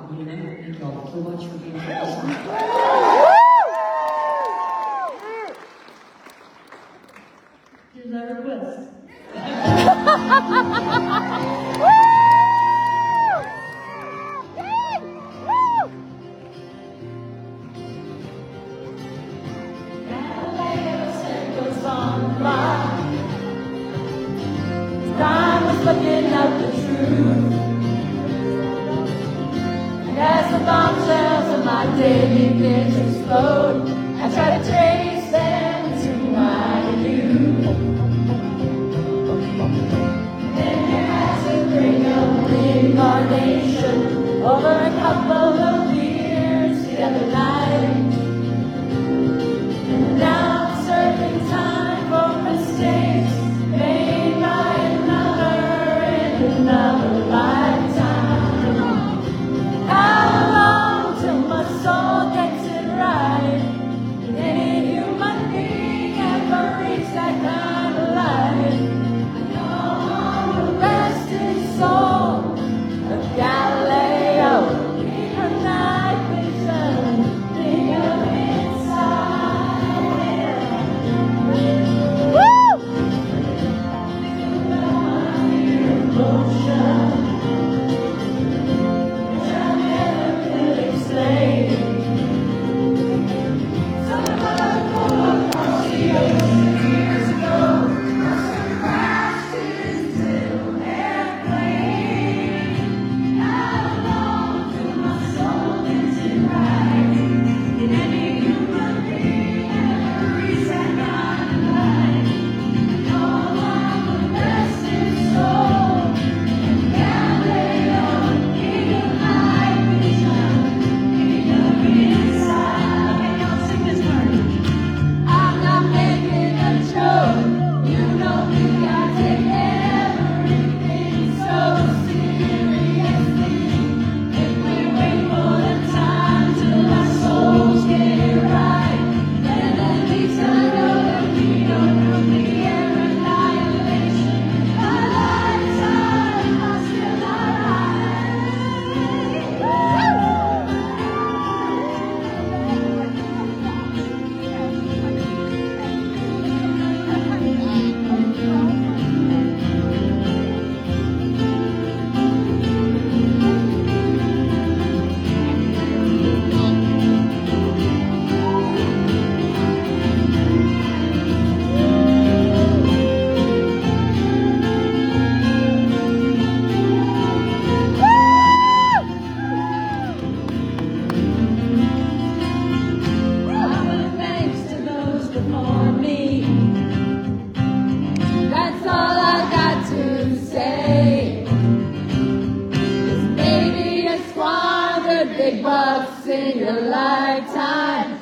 yine yaptığı maç çok Here's our request. Time was looking up the truth. And as the bombshells of my day begin to explode, I try to trace them to my youth. Then you had to bring a reincarnation over a couple of years the other night. And now I'm serving time for mistakes made by another in another lifetime. How long till my soul gets it right? Can any human being ever reach that kind of life? I know the rest is soul of Galileo. Keep a night vision, think of inside. Woo! Emotion, which I never could explain. Something I pulled across the ocean years ago must have crashed into an airplane. How long till my soul gets it right? Can any human being ever reach that kind of light? Oh, I'm the best in soul, and Galileo, king of night vision, king of inside. Okay, y'all sing this part. I'm not making a joke. You know me, I take everything so seriously. If we wait for the time till our souls get it right, then at least I know that we don't nuclear annihilation. My lifetime, I'm still thanks to those before me. That's all I got to say. 'Cause maybe you squandered big bucks in your lifetime.